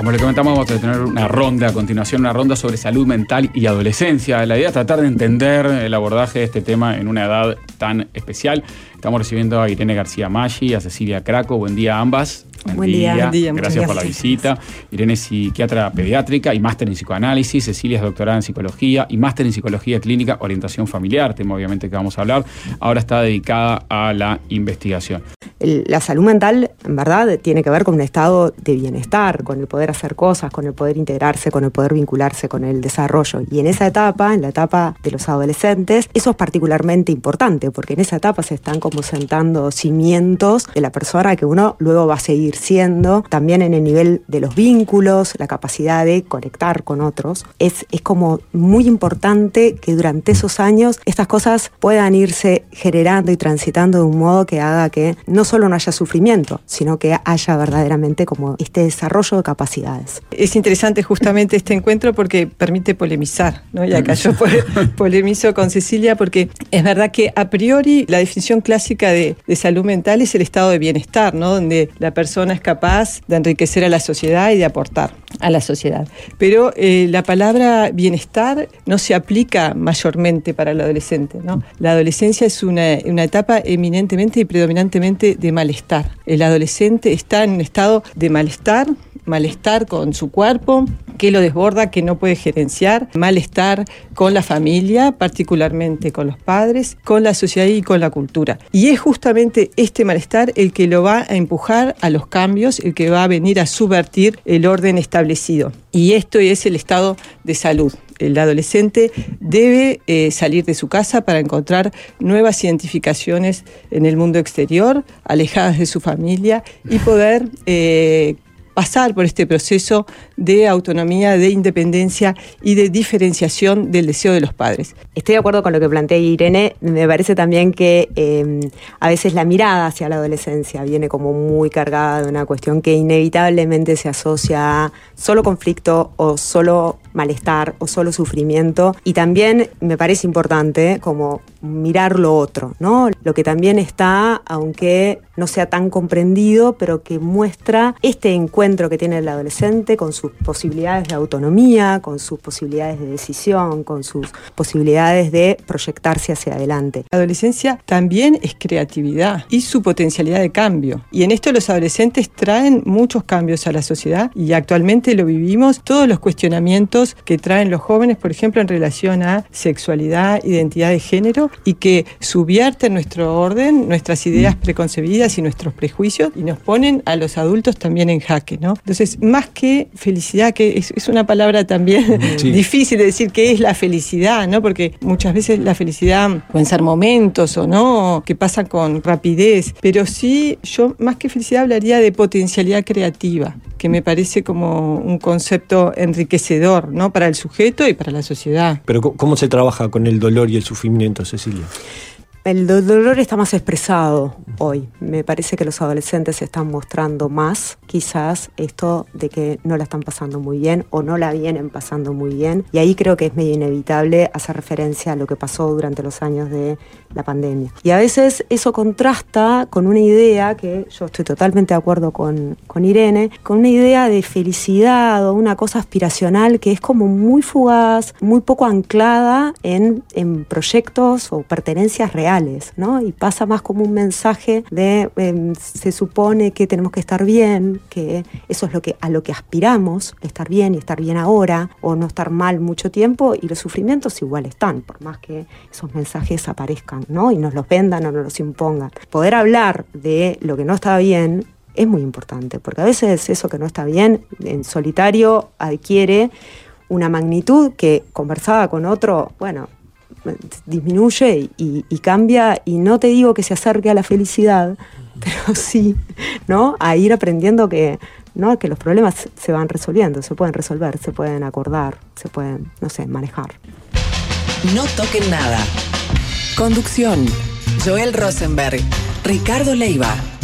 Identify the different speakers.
Speaker 1: Como le comentamos, vamos a tener una ronda a continuación, una ronda sobre salud mental y adolescencia. La idea es tratar de entender el abordaje de este tema en una edad tan especial. Estamos recibiendo a Irene García Maggi, a Cecilia Craco. Buen día a ambas.
Speaker 2: Buen día.
Speaker 1: Gracias por la visita. Irene es psiquiatra pediátrica y máster en psicoanálisis. Cecilia es doctorada en psicología y máster en psicología clínica, orientación familiar, tema obviamente que vamos a hablar. Ahora está dedicada a la investigación.
Speaker 2: La salud mental, en verdad, tiene que ver con un estado de bienestar, con el poder hacer cosas, con el poder integrarse, con el poder vincularse con el desarrollo. Y en esa etapa, en la etapa de los adolescentes, eso es particularmente importante, porque en esa etapa se están como sentando cimientos de la persona que uno luego va a seguir siendo, también en el nivel de los vínculos, la capacidad de conectar con otros. Es como muy importante que durante esos años estas cosas puedan irse generando y transitando de un modo que haga que no solo no haya sufrimiento, sino que haya verdaderamente como este desarrollo de capacidades.
Speaker 3: Es interesante justamente este encuentro porque permite polemizar, ¿no? Y acá yo polemizo con Cecilia porque es verdad que a priori la definición clásica de salud mental es el estado de bienestar, ¿no? Donde la persona es capaz de enriquecer a la sociedad y de aportar a la sociedad. Pero la palabra bienestar no se aplica mayormente para el adolescente, ¿no? La adolescencia es una etapa eminentemente y predominantemente de malestar. El adolescente está en un estado de malestar con su cuerpo, que lo desborda, que no puede gerenciar, malestar con la familia, particularmente con los padres, con la sociedad y con la cultura. Y es justamente este malestar el que lo va a empujar a los cambios, el que va a venir a subvertir el orden establecido. Y esto es el estado de salud. El adolescente debe salir de su casa para encontrar nuevas identificaciones en el mundo exterior, alejadas de su familia y poder pasar por este proceso de autonomía, de independencia y de diferenciación del deseo de los padres.
Speaker 2: Estoy de acuerdo con lo que plantea Irene. Me parece también que a veces la mirada hacia la adolescencia viene como muy cargada de una cuestión que inevitablemente se asocia a solo conflicto o solo malestar o solo sufrimiento. Y también me parece importante como mirar lo otro, ¿no? Lo que también está, aunque no sea tan comprendido, pero que muestra este encuentro que tiene el adolescente con sus posibilidades de autonomía, con sus posibilidades de decisión, con sus posibilidades de proyectarse hacia adelante.
Speaker 3: La adolescencia también es creatividad y su potencialidad de cambio. Y en esto los adolescentes traen muchos cambios a la sociedad y actualmente lo vivimos, todos los cuestionamientos que traen los jóvenes, por ejemplo, en relación a sexualidad, identidad de género, y que subvierten nuestro orden, nuestras ideas preconcebidas y nuestros prejuicios y nos ponen a los adultos también en jaque, ¿no? Entonces, más que felicidad, que es una palabra también difícil de decir qué es la felicidad, ¿no? Porque muchas veces la felicidad pueden ser momentos o no, que pasan con rapidez, pero sí, yo más que felicidad hablaría de potencialidad creativa, que me parece como un concepto enriquecedor, ¿no? Para el sujeto y para la sociedad.
Speaker 4: Pero ¿cómo se trabaja con el dolor y el sufrimiento, Cecilia?
Speaker 2: El dolor está más expresado hoy. Me parece que los adolescentes se están mostrando más, quizás esto de que no la están pasando muy bien o no la vienen pasando muy bien. Y ahí creo que es medio inevitable hacer referencia a lo que pasó durante los años de la pandemia. Y a veces eso contrasta con una idea que yo estoy totalmente de acuerdo con Irene, con una idea de felicidad o una cosa aspiracional que es como muy fugaz, muy poco anclada en proyectos o pertenencias reales, ¿no? Y pasa más como un mensaje de se supone que tenemos que estar bien, que eso es a lo que aspiramos, estar bien y estar bien ahora, o no estar mal mucho tiempo, y los sufrimientos igual están, por más que esos mensajes aparezcan, ¿no? Y nos los vendan o nos los impongan. Poder hablar de lo que no está bien es muy importante, porque a veces eso que no está bien en solitario adquiere una magnitud que conversada con otro, bueno, disminuye y cambia, y no te digo que se acerque a la felicidad, pero sí, ¿no? A ir aprendiendo que, ¿no? Que los problemas se van resolviendo, se pueden resolver, se pueden acordar, se pueden, no sé, manejar.
Speaker 5: No toquen nada. Conducción: Joel Rosenberg, Ricardo Leiva.